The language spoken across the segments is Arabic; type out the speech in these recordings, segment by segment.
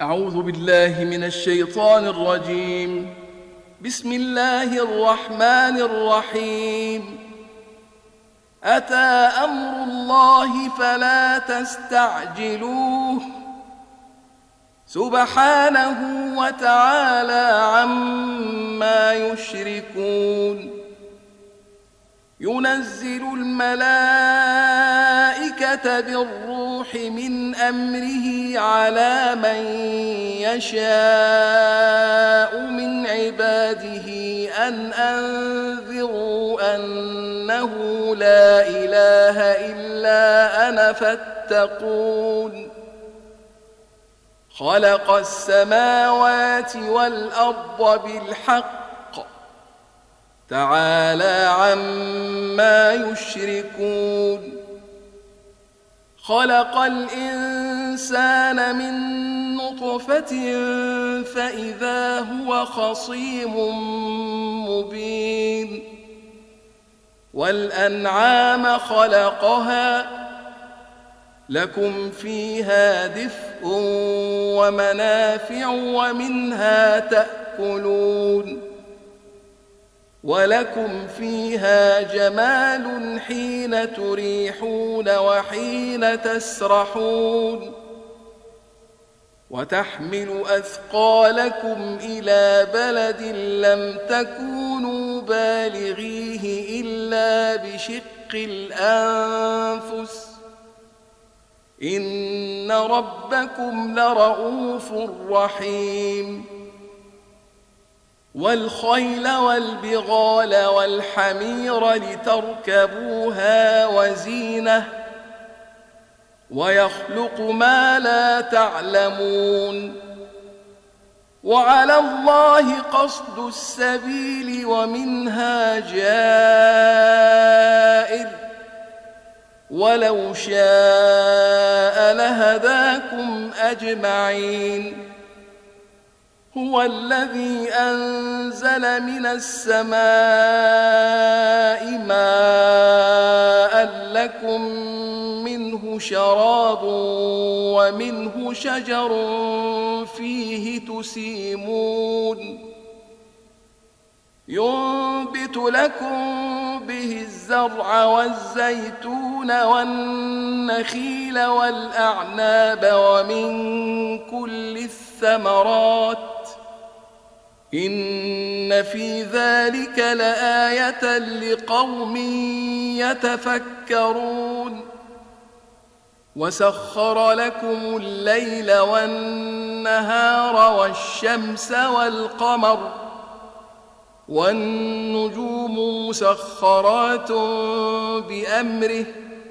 أعوذ بالله من الشيطان الرجيم. بسم الله الرحمن الرحيم. أتى أمر الله فلا تستعجلوه سبحانه وتعالى عما يشركون. ينزل الملائكة بالروح من أمره على من يشاء من عباده أن أنذروا أنه لا إله إلا أنا فاتقون. خلق السماوات والأرض بالحق تعالى عما يشركون. خلق الإنسان من نطفة فإذا هو خصيم مبين. والأنعام خلقها لكم فيها دفء ومنافع ومنها تأكلون. ولكم فيها جمال حين تريحون وحين تسرحون. وتحمل أثقالكم إلى بلد لم تكونوا بالغيه إلا بشق الأنفس إن ربكم لرؤوف رحيم. والخيل والبغال والحمير لتركبوها وزينة ويخلق ما لا تعلمون. وعلى الله قصد السبيل ومنها جائر ولو شاء لهداكم أجمعين. هو الذي أنزل من السماء ماء لكم منه شراب ومنه شجر فيه تسيمون. ينبت لكم به الزرع والزيتون والنخيل والأعناب ومن كل الثمرات إن في ذلك لآية لقوم يتفكرون. وسخر لكم الليل والنهار والشمس والقمر والنجوم مسخرات بأمره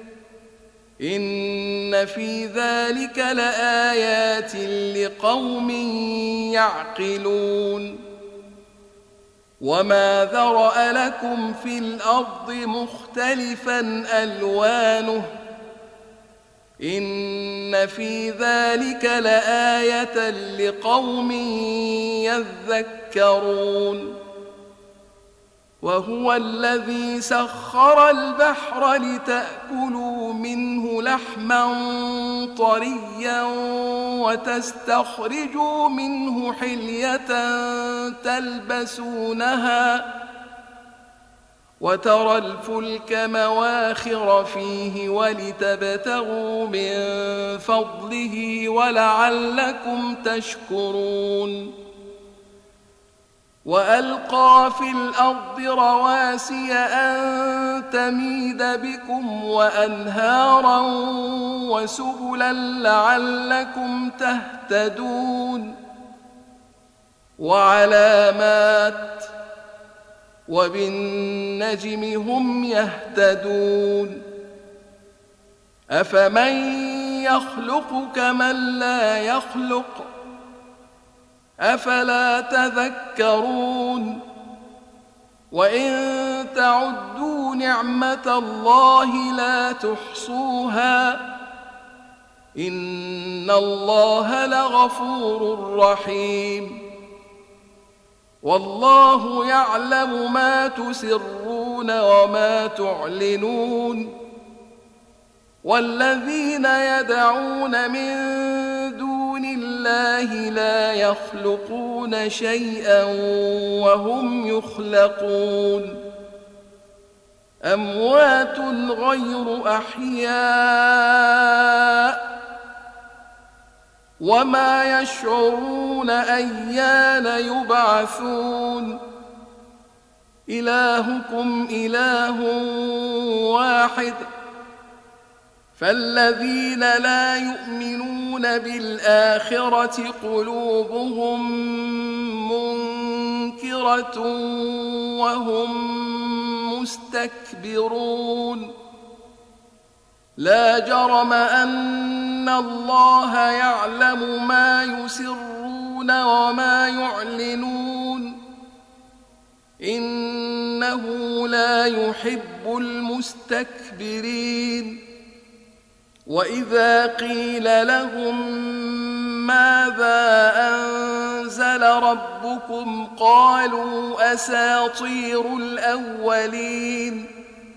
إن في ذلك لآيات لقوم يعقلون. وما ذرأ لكم في الأرض مختلفا ألوانه إن في ذلك لآية لقوم يذكرون. وهو الذي سخر البحر لتأكلوا منه لحما طريا وتستخرجوا منه حلية تلبسونها وترى الفلك مواخر فيه ولتبتغوا من فضله ولعلكم تشكرون. وألقى في الأرض رواسي أن تميد بكم وأنهارا وسبلا لعلكم تهتدون. وعلامات وبالنجم هم يهتدون. أفمن يخلق كمن لا يخلق أفلا تذكرون. وإن تعدوا نعمة الله لا تحصوها إن الله لغفور رحيم. والله يعلم ما تسرون وما تعلنون. والذين يدعون من دون دون الله لا يخلقون شيئا وهم يخلقون أموات غير أحياء وما يشعرون أيان يبعثون إلهكم إله واحد فالذين لا يؤمنون بالآخرة قلوبهم منكرة وهم مستكبرون لا جرم أن الله يعلم ما يسرون وما يعلنون إنه لا يحب المستكبرين وإذا قيل لهم ماذا أنزل ربكم قالوا أساطير الأولين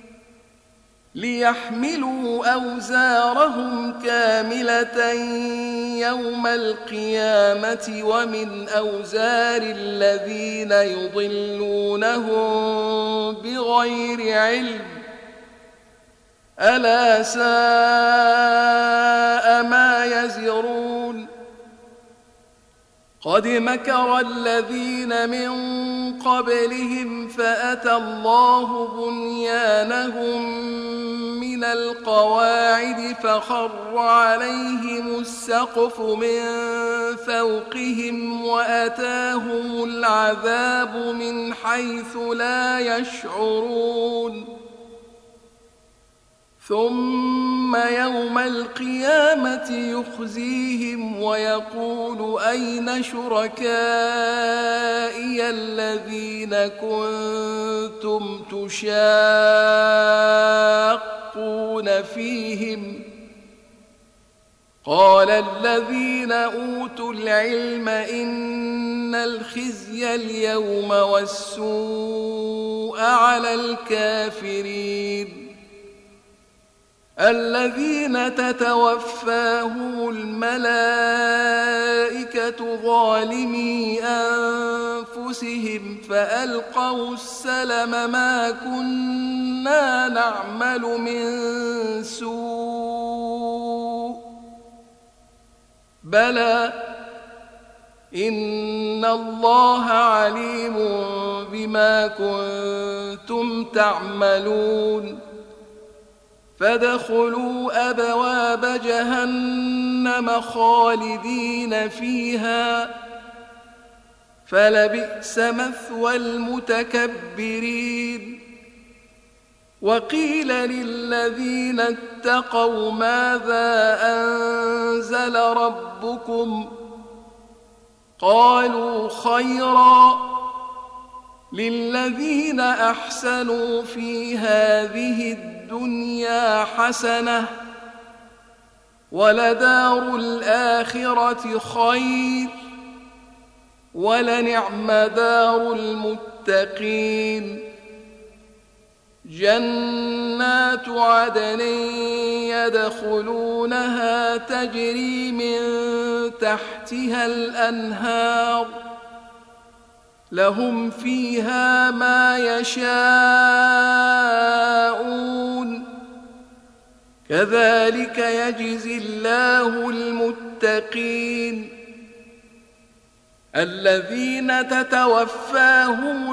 ليحملوا أوزارهم كاملة يوم القيامة ومن أوزار الذين يضلونهم بغير علم ألا ساء ما يزرون قد مكر الذين من قبلهم فأتى الله بنيانهم من القواعد فخر عليهم السقف من فوقهم وأتاهم العذاب من حيث لا يشعرون ثم يوم القيامة يخزيهم ويقول أين شركائي الذين كنتم تشاقون فيهم قال الذين أوتوا العلم إن الخزي اليوم والسوء على الكافرين الذين تتوفاهم الملائكة ظالمي أنفسهم فألقوا السلم ما كنا نعمل من سوء بلى إن الله عليم بما كنتم تعملون فادخلوا أبواب جهنم خالدين فيها فلبئس مثوى المتكبرين وقيل للذين اتقوا ماذا أنزل ربكم قالوا خيرا للذين أحسنوا في هذه الدنيا حسنة ولدار الآخرة خير ولنعم دار المتقين جنات عدن يدخلونها تجري من تحتها الأنهار لهم فيها ما يشاءون كذلك يجزي الله المتقين الذين تتوفاهم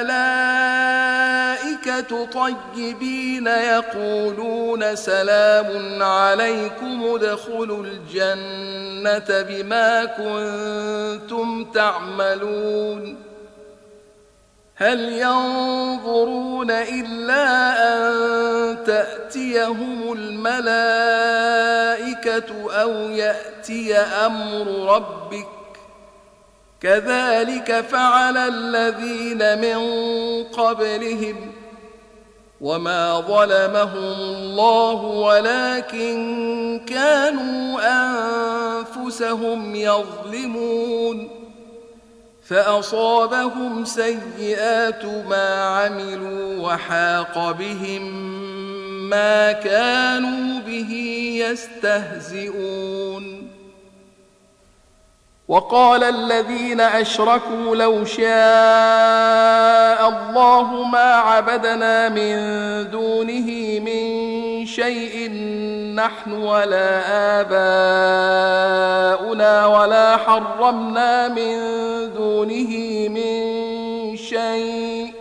الملائكة طيبين يقولون سلام عليكم ادخلوا الجنة بما كنتم تعملون هل ينظرون إلا أن تأتيهم الملائكة أو يأتي أمر ربك كذلك فعل الذين من قبلهم وما ظلمهم الله ولكن كانوا أنفسهم يظلمون فأصابهم سيئات ما عملوا وحاق بهم ما كانوا به يستهزئون وقال الذين أشركوا لو شاء الله ما عبدنا من دونه من شيء نحن ولا آباؤنا ولا حرمنا من دونه من شيء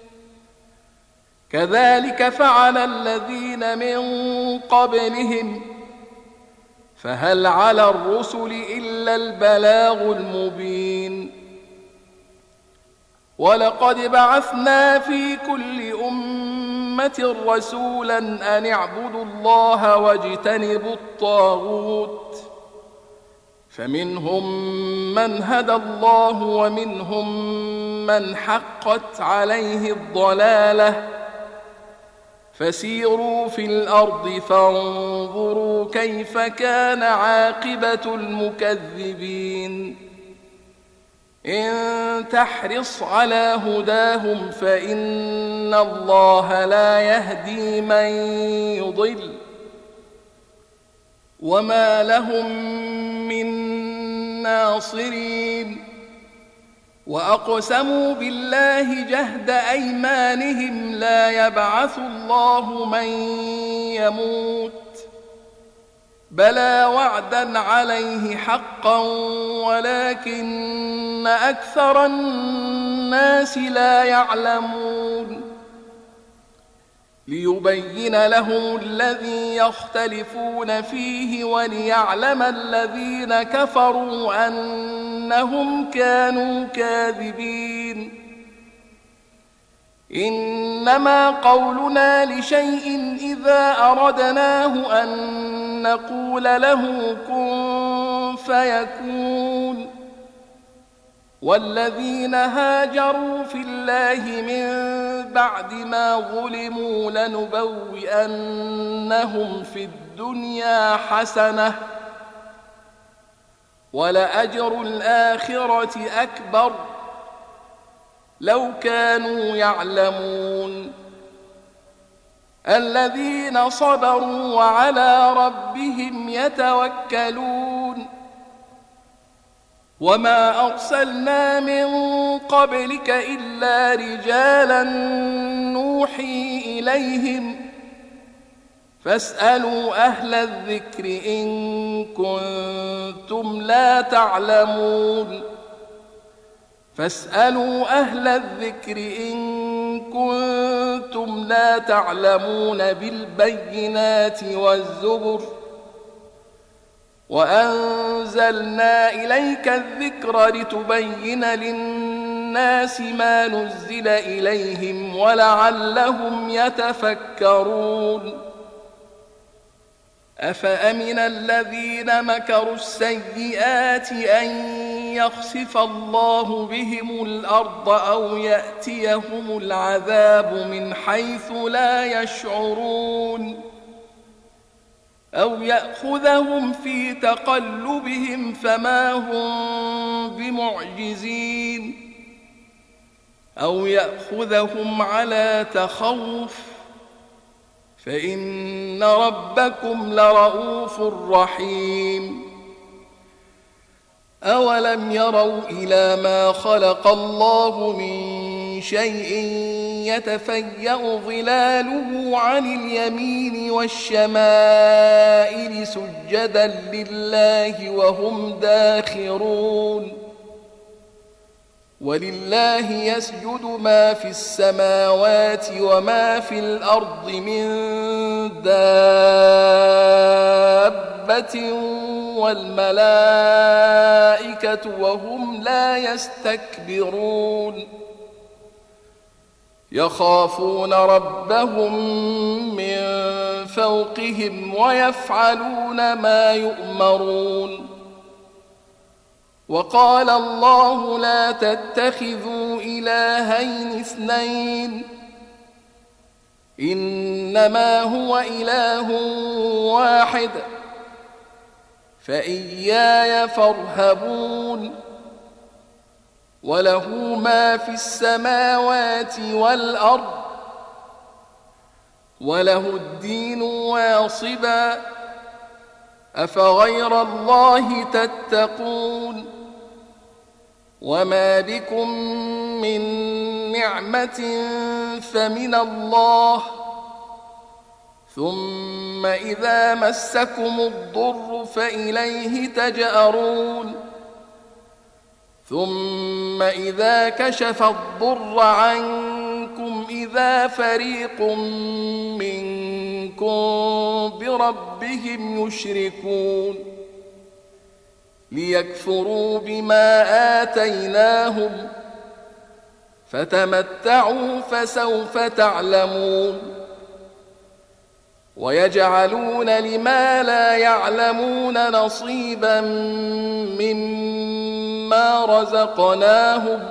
كذلك فعل الذين من قبلهم فهل على الرسل إلا البلاغ المبين ولقد بعثنا في كل أمة رسولا أن اعبدوا الله واجتنبوا الطاغوت فمنهم من هدى الله ومنهم من حقت عليه الضلالة فسيروا في الأرض فانظروا كيف كان عاقبة المكذبين إن تحرص على هداهم فإن الله لا يهدي من يضل وما لهم من ناصرين وأقسموا بالله جهد أيمانهم لا يبعث الله من يموت بلى وعدا عليه حقا ولكن أكثر الناس لا يعلمون ليبين لهم الذي يختلفون فيه وليعلم الذين كفروا أنهم كانوا كاذبين إنما قولنا لشيء إذا أردناه أن نقول له كن فيكون والذين هاجروا في الله من بعد ما ظلموا لنبوئنهم في الدنيا حسنة ولأجر الآخرة أكبر لو كانوا يعلمون الذين صبروا وعلى ربهم يتوكلون وما أرسلنا من قبلك إلا رجالا نوحي إليهم فاسألوا أهل الذكر إن كنتم لا تعلمون فاسألوا أهل الذكر إن كنتم لا تعلمون بالبينات والزبر وأنزلنا إليك الذكر لتبين للناس ما نزل إليهم ولعلهم يتفكرون أفأمن الذين مكروا السيئات أن يخسف الله بهم الأرض أو يأتيهم العذاب من حيث لا يشعرون أو يأخذهم في تقلبهم فما هم بمعجزين أو يأخذهم على تخوف فإن ربكم لرؤوف رحيم أولم يروا إلى ما خلق الله من شيء يتفيأ ظلاله عن اليمين والشمائل سجدا لله وهم داخرون ولله يسجد ما في السماوات وما في الأرض من دابة والملائكة وهم لا يستكبرون يخافون ربهم من فوقهم ويفعلون ما يؤمرون وقال الله لا تتخذوا إلهين اثنين إنما هو إله واحد فإياي فارهبون وله ما في السماوات والأرض وله الدين واصبا أفغير الله تتقون وما بكم من نعمة فمن الله ثم إذا مسكم الضر فإليه تجأرون ثم إذا كشف الضر عنكم إذا فريق منكم بربهم يشركون ليكفروا بما آتيناهم فتمتعوا فسوف تعلمون ويجعلون لما لا يعلمون نصيبا مما رزقناهم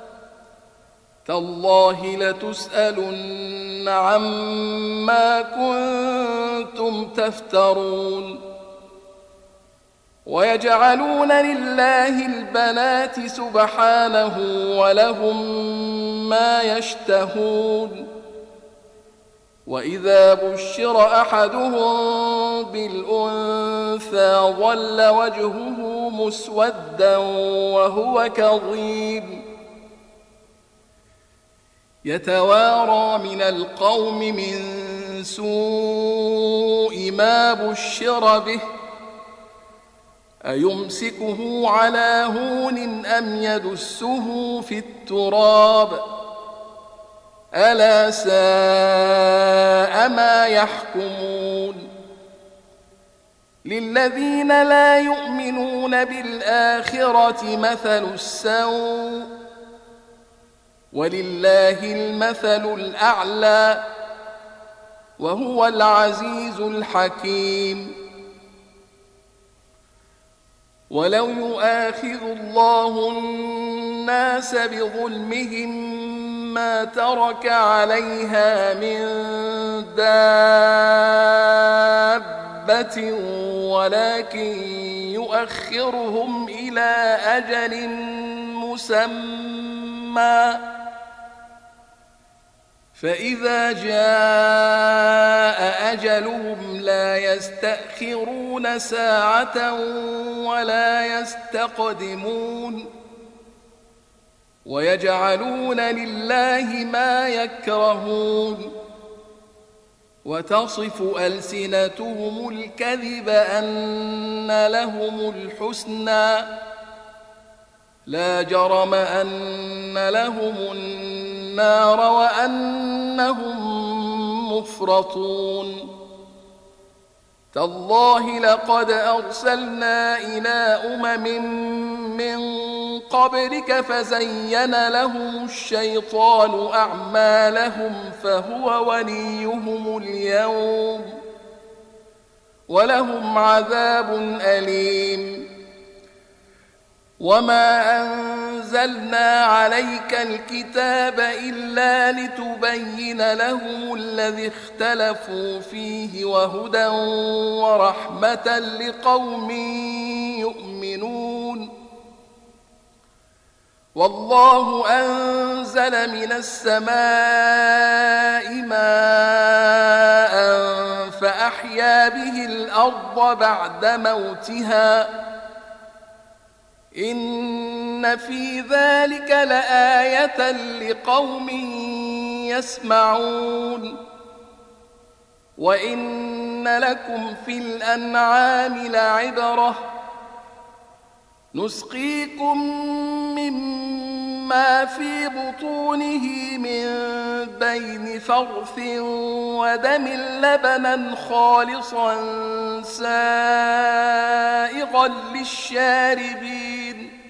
تالله لتسألن عما كنتم تفترون ويجعلون لله البنات سبحانه ولهم ما يشتهون وإذا بشر أحدهم بالأنثى ظل وجهه مسودا وهو كظيم يتوارى من القوم من سوء ما بشر به أيمسكه على هون أم يدسه في التراب ألا ساء ما يحكمون للذين لا يؤمنون بالآخرة مثل السوء ولله المثل الأعلى وهو العزيز الحكيم ولو يؤاخذ الله الناس بظلمهم ما ترك عليها من دابة ولكن يؤخرهم إلى أجل مسمى فإذا جاء أجلهم لا يستأخرون ساعة ولا يستقدمون ويجعلون لله ما يكرهون وتصف ألسنتهم الكذب أن لهم الحسنى لا جرم أن لهم النار وأنهم مفرطون تالله لقد أرسلنا إلى من قبلك فزين لهم الشيطان أعمالهم فهو وليهم اليوم ولهم عذاب أليم وما أنزلنا عليك الكتاب إلا لتبين لهم الذي اختلفوا فيه وهدى ورحمة لقوم يؤمنون والله أنزل من السماء ماء فأحيا به الأرض بعد موتها إن في ذلك لآية لقوم يسمعون وإن لكم في الأنعام لعبرة نسقيكم مما في بطونه من بين فرث ودم لبنا خالصا سائغا للشاربين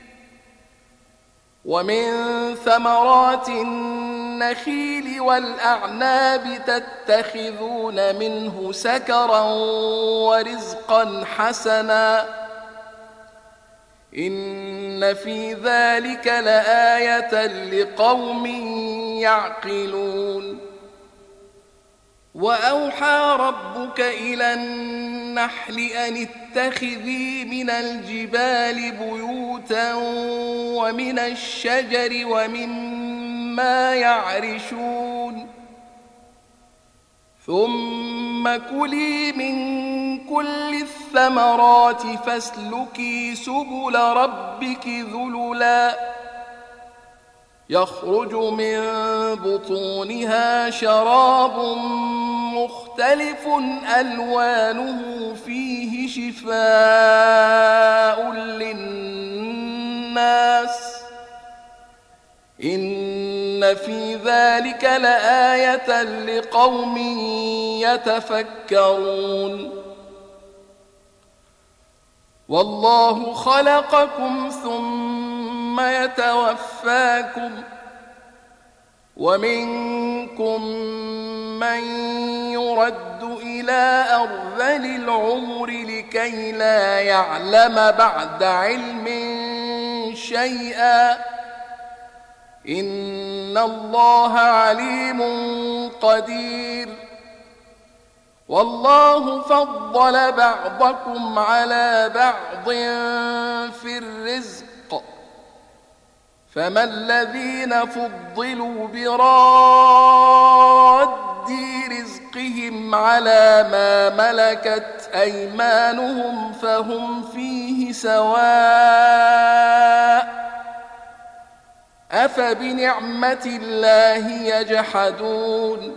ومن ثمرات النخيل والأعناب تتخذون منه سكرا ورزقا حسنا إن في ذلك لآية لقوم يعقلون وأوحى ربك إلى النحل أن اتخذي من الجبال بيوتا ومن الشجر ومما يعرشون ثم كلي من كل الثمرات فاسلكي سبل ربك ذللا يخرج من بطونها شراب مختلف ألوانه فيه شفاء للناس إن في ذلك لآية لقوم يتفكرون والله خلقكم ثم يتوفاكم ومنكم من يرد إلى أرذل العمر لكي لا يعلم بعد علم شيئا إن الله عليم قدير والله فضل بعضكم على بعض في الرزق فما الذين فضلوا براد رزقهم على ما ملكت أيمانهم فهم فيه سواء أفبنعمة الله يجحدون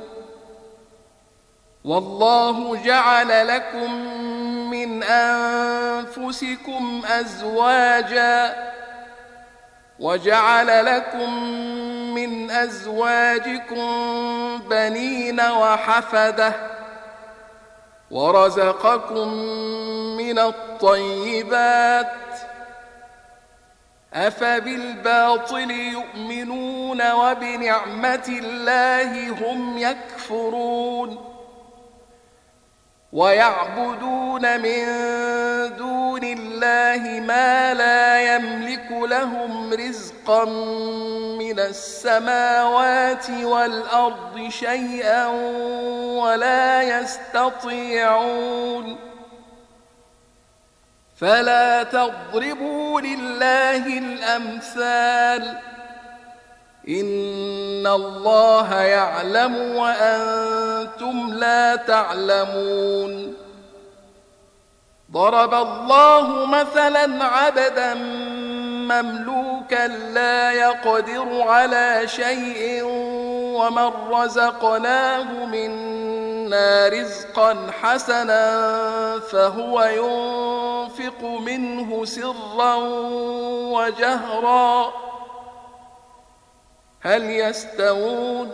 والله جعل لكم من أنفسكم أزواجا وجعل لكم من أزواجكم بنين وحفدة ورزقكم من الطيبات أفبالباطل يؤمنون وبنعمة الله هم يكفرون ويعبدون من دون الله ما لا يملك لهم رزقا من السماوات والأرض شيئا ولا يستطيعون فلا تضربوا لله الأمثال إن الله يعلم وأنتم لا تعلمون ضرب الله مثلا عبدا مملوكا لا يقدر على شيء ومن رزقناه منا رزقا حسنا فهو ينفق منه سرا وجهرا هل يستوون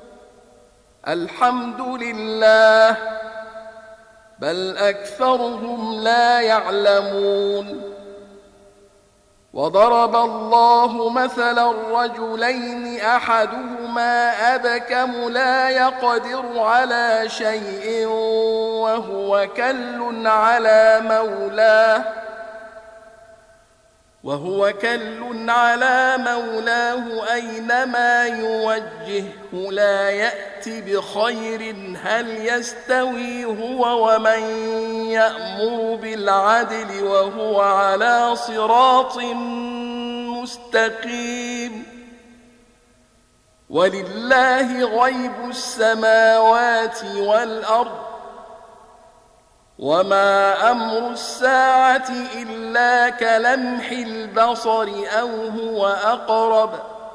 الحمد لله بل أكثرهم لا يعلمون وضرب الله مثلا رجلين أحدهما أبكم لا يقدر على شيء وهو كل على مولاه أينما يوجهه لا يأتي بخير هل يستوي هو ومن يأمر بالعدل وهو على صراط مستقيم ولله غيب السماوات والأرض وما أمر الساعة إلا كلمح البصر أو هو أقرب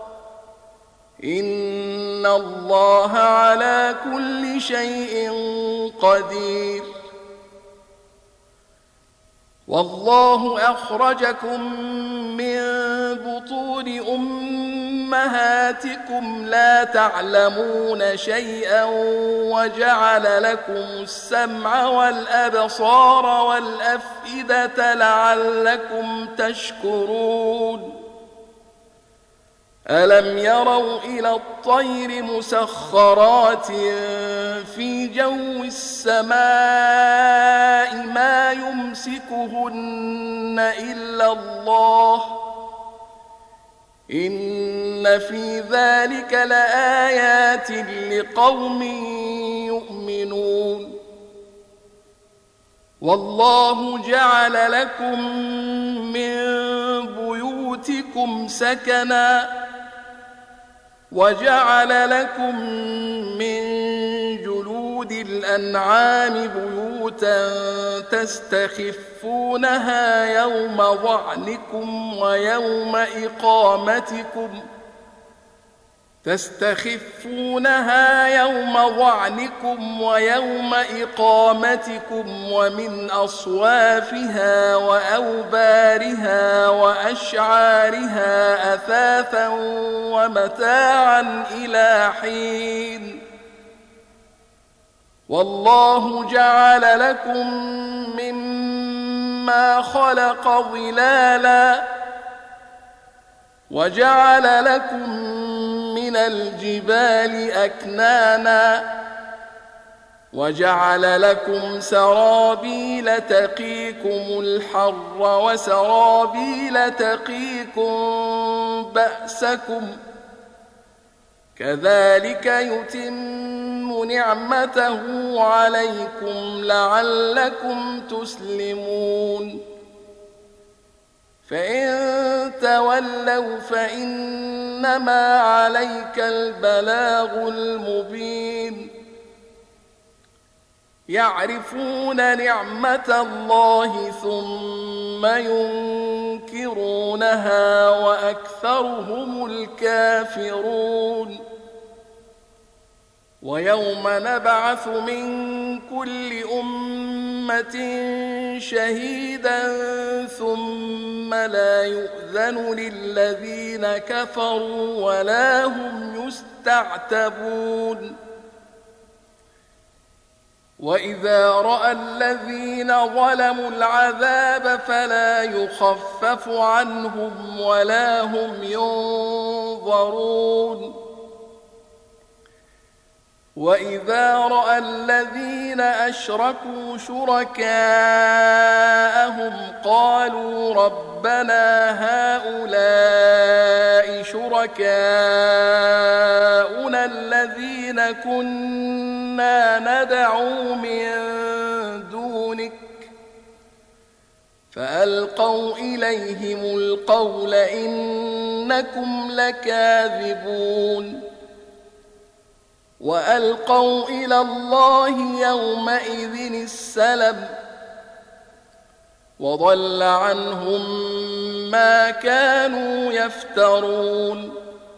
إن الله على كل شيء قدير والله أخرجكم من بطون أمهاتكم لا تعلمون شيئا وجعل لكم السمع والأبصار والأفئدة لعلكم تشكرون ألم يروا إلى الطير مسخرات في جو السماء ما يمسكهن إلا الله إن في ذلك لآيات لقوم يؤمنون والله جعل لكم من بيوتكم سكنا وجعل لكم من جلود الأنعام بيوتا تستخفونها يوم ظعنكم ويوم إقامتكم تستخفونها يوم ظعنكم ويوم إقامتكم ومن أصوافها وأوبارها وأشعارها أثاثا ومتاعا إلى حين والله جعل لكم مما خلق ظلالا وجعل لكم من الجبال أكنانا وجعل لكم سرابيل تقيكم الحر وسرابيل تقيكم بأسكم كذلك يتم نعمته عليكم لعلكم تسلمون فإن تولوا فإنما عليك البلاغ المبين يعرفون نعمة الله ثم ينكرونها وأكثرهم الكافرون ويوم نبعث من كل أمة شهيدا ثم لا يؤذن للذين كفروا ولا هم يستعتبون وإذا رأى الذين ظلموا العذاب فلا يخفف عنهم ولا هم ينظرون وإذا رأى الذين أشركوا شركاءهم قالوا ربنا هؤلاء شركاؤنا الذين كنا ندعو من دونك فألقوا إليهم القول إنكم لكاذبون وألقوا إلى الله يومئذ السلم وضل عنهم ما كانوا يفترون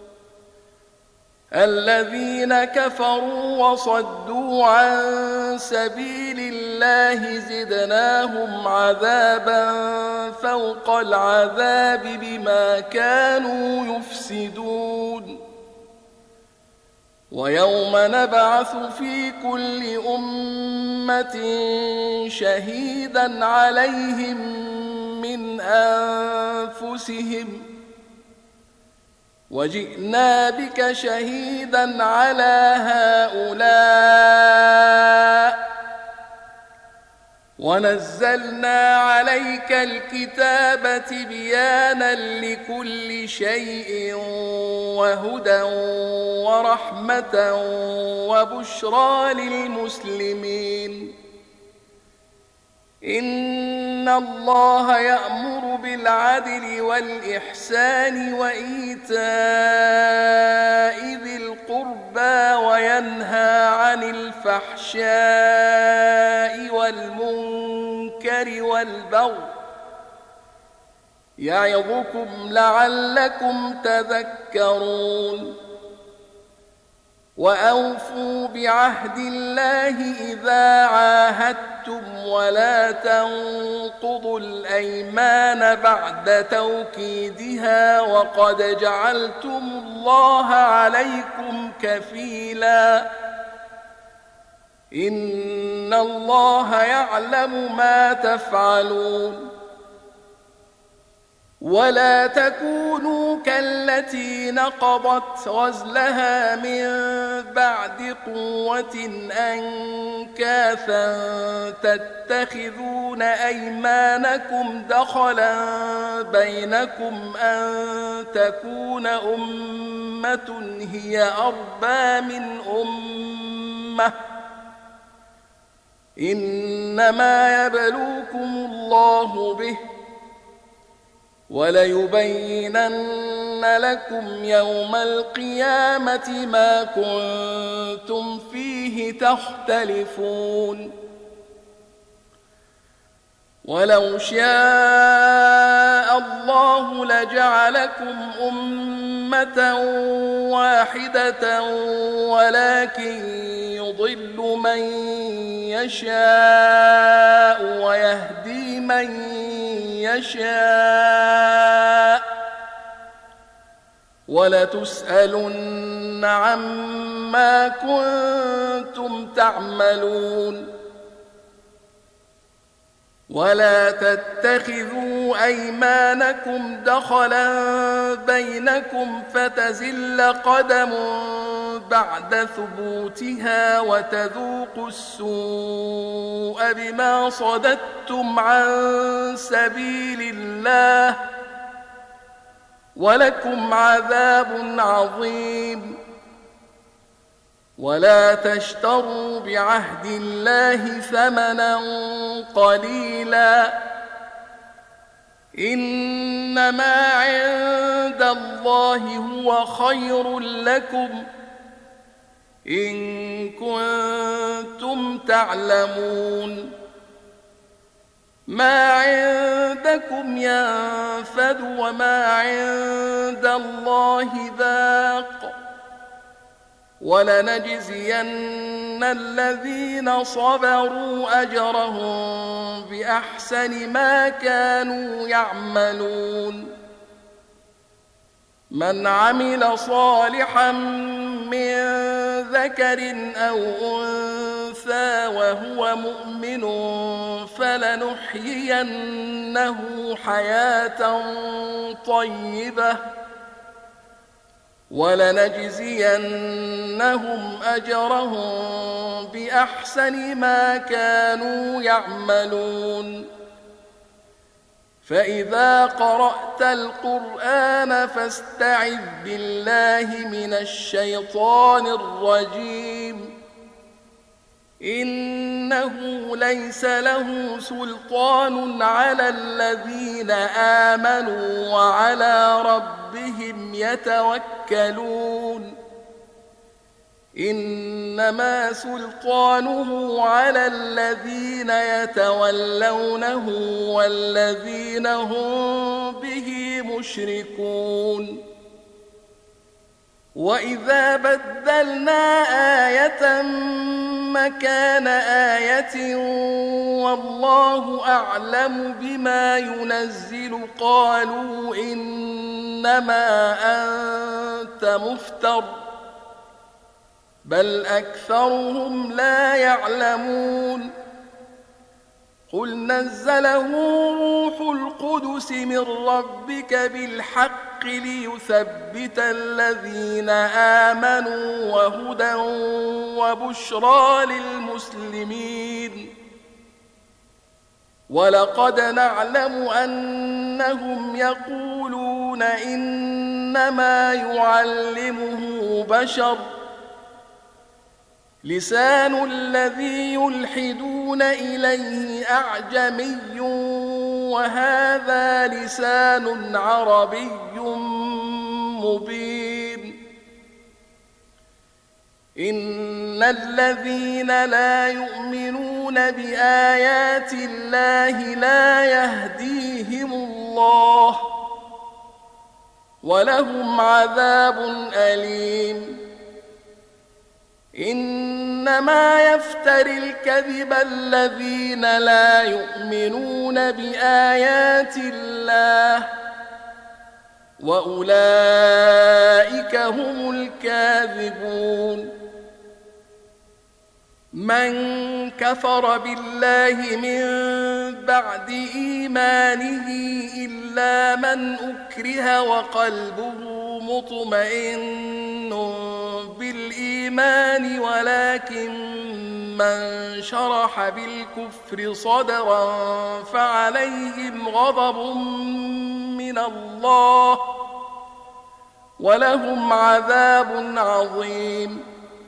الذين كفروا وصدوا عن سبيل الله زدناهم عذابا فوق العذاب بما كانوا يفسدون ويوم نبعث في كل أمة شهيدا عليهم من أنفسهم وجئنا بك شهيدا على هؤلاء ونزلنا عليك الكتاب تبيانا لكل شيء وهدى ورحمة وبشرى للمسلمين إن الله يأمر بالعدل والإحسان وإيتاء ذي القربى وينهى عن الفحشاء والمنكر والبغي يعظكم لعلكم تذكرون وأوفوا بعهد الله إذا عاهدتم ولا تنقضوا الأيمان بعد توكيدها وقد جعلتم الله عليكم كفيلا إن الله يعلم ما تفعلون ولا تكونوا كالتي نقضت غزلها من بعد قوة أنكاثا تتخذون أيمانكم دخلا بينكم أن تكون أمة هي أربى من أمة إنما يبلوكم الله به وليبينن لكم يوم القيامة ما كنتم فيه تختلفون ولو شاء الله لجعلكم أمة واحدة ولكن يضل من يشاء ويهدي من يشاء ولتسألن عما كنتم تعملون ولا تتخذوا أيمانكم دخلا بينكم فتزل قدم بعد ثبوتها وتذوقوا السوء بما صددتم عن سبيل الله ولكم عذاب عظيم ولا تشتروا بعهد الله ثمنا قليلا إنما عند الله هو خير لكم إن كنتم تعلمون ما عندكم ينفد وما عند الله باق ولنجزين الذين صبروا أجرهم بأحسن ما كانوا يعملون من عمل صالحا من ذكر أو أنثى وهو مؤمن فلنحيينه حياة طيبة ولنجزينهم أجرهم بأحسن ما كانوا يعملون فإذا قرأت القرآن فاستعذ بالله من الشيطان الرجيم إنه ليس له سلطان على الذين آمنوا وعلى ربهم يتوكلون إنما سلطانه على الذين يتولونه والذين هم به مشركون وإذا بدلنا آية مكان آية والله أعلم بما ينزل قالوا إنما أنت مفتر بل أكثرهم لا يعلمون قل نزله روح القدس من ربك بالحق ليثبت الذين آمنوا وهدى وبشرى للمسلمين ولقد نعلم أنهم يقولون إنما يعلمه بشر لسان الذي يلحدون إليه أعجمي وهذا لسان عربي مبين إن الذين لا يؤمنون بآيات الله لا يهديهم الله ولهم عذاب أليم إنما يفتري الكذب الذين لا يؤمنون بآيات الله وأولئك هم الكاذبون من كفر بالله من بعد إيمانه إلا من أكره وقلبه مطمئن بالإيمان ولكن من شرح بالكفر صدرا فعليهم غضب من الله ولهم عذاب عظيم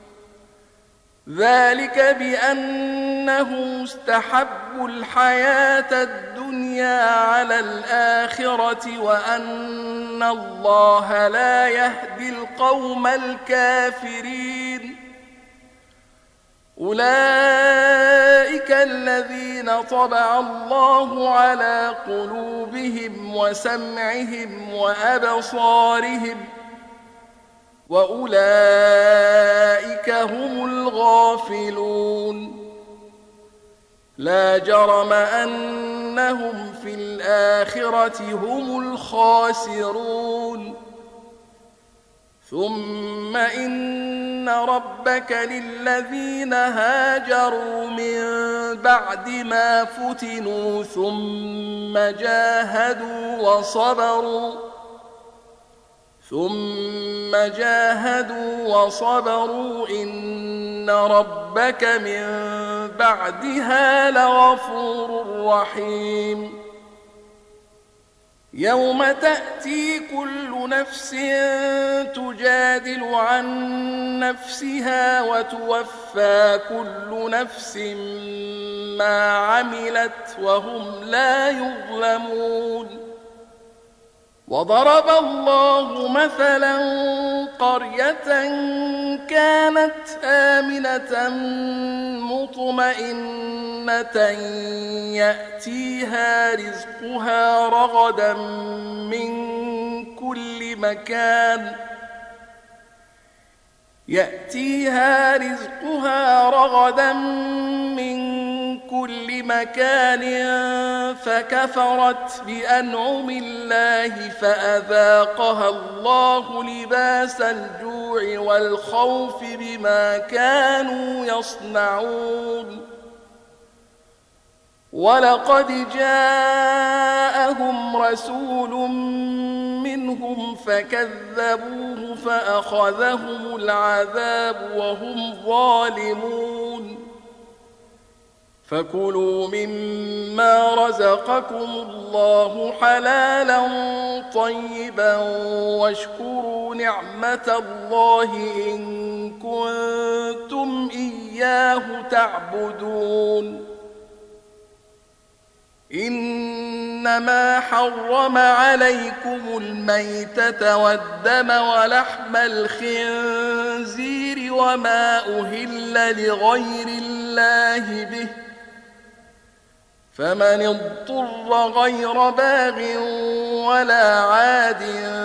ذلك بأنه استحبوا الحياة الدنيا على الآخرة وأن الله لا يهدي القوم الكافرين أولئك الذين طبع الله على قلوبهم وسمعهم وأبصارهم وأولئك هم الغافلون لا جرم أنهم في الآخرة هم الخاسرون ثم إن ربك للذين هاجروا من بعد ما فتنوا ثم جاهدوا وصبروا إن ربك من بعدها لغفور رحيم يوم تأتي كل نفس تجادل عن نفسها وتوفى كل نفس ما عملت وهم لا يظلمون وضرب الله مثلا قرية كانت آمنة مطمئنة يأتيها رزقها رغدا من كل مكان فكفرت بأنعم الله فأذاقها الله لباس الجوع والخوف بما كانوا يصنعون ولقد جاءهم رسول منهم فكذبوه فأخذهم العذاب وهم ظالمون فكلوا مما رزقكم الله حلالا طيبا واشكروا نعمة الله إن كنتم إياه تعبدون إنما حرم عليكم الميتة والدم ولحم الخنزير وما أهل لغير الله به فمن اضطر غير باغ ولا عاد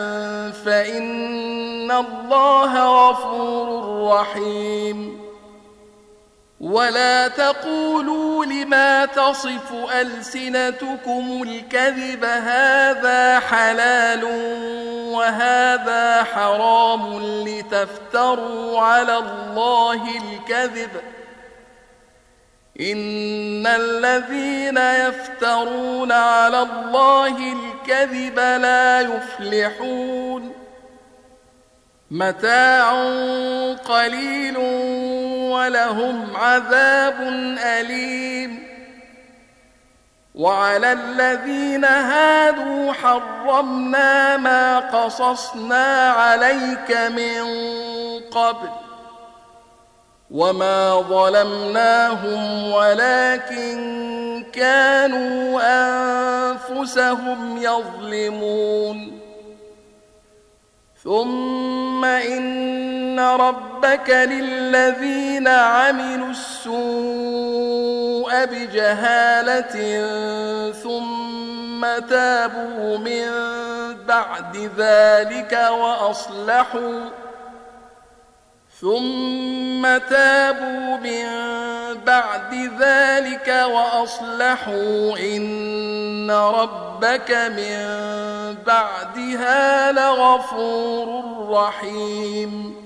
فإن الله غفور رحيم ولا تقولوا لما تصف ألسنتكم الكذب هذا حلال وهذا حرام لتفتروا على الله الكذب إن الذين يفترون على الله الكذب لا يفلحون متاع قليل ولهم عذاب أليم وعلى الذين هادوا حرمنا ما قصصنا عليك من قبل وما ظلمناهم ولكن كانوا أنفسهم يظلمون ثم إن ربك للذين عملوا السوء بجهالة ثم تابوا من بعد ذلك وأصلحوا إن ربك من بعدها لغفور رحيم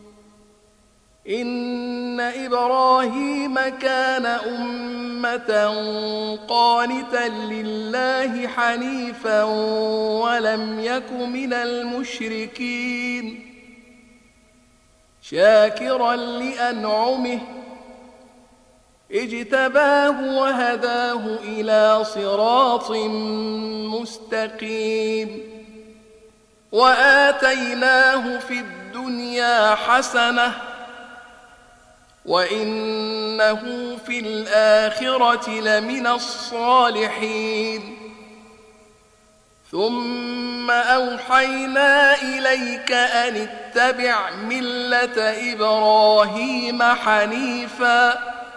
إن إبراهيم كان أمة قانتا لله حنيفا ولم يك من المشركين شاكرا لأنعمه اجتباه وهداه إلى صراط مستقيم وآتيناه في الدنيا حسنة وإنه في الآخرة لمن الصالحين ثم أوحينا إليك أن اتبع ملة إبراهيم حنيفا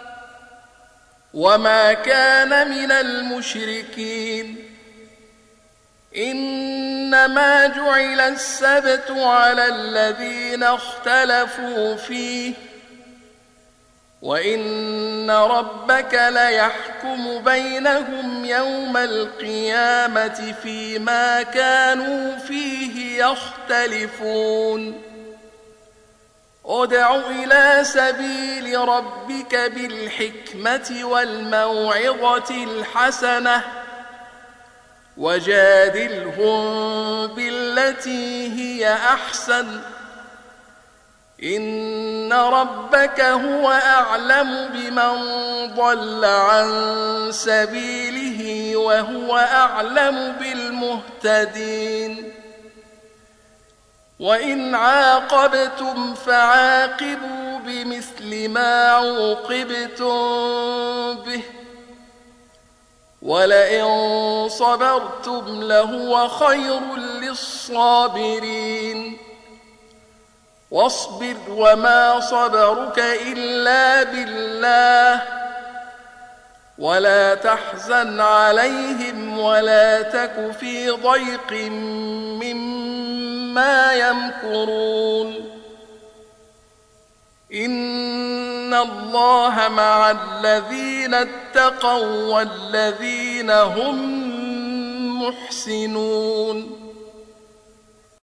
وما كان من المشركين إنما جعل السبت على الذين اختلفوا فيه وإن ربك ليحكم بينهم يوم القيامة فيما كانوا فيه يختلفون ادع إلى سبيل ربك بالحكمة والموعظة الحسنة وجادلهم بالتي هي أحسن إن ربك هو أعلم بمن ضل عن سبيله وهو أعلم بالمهتدين وإن عاقبتم فعاقبوا بمثل ما عوقبتم به ولئن صبرتم لهو خير للصابرين واصبر وما صبرك إلا بالله ولا تحزن عليهم ولا تك في ضيق مما يمكرون إن الله مع الذين اتقوا والذين هم محسنون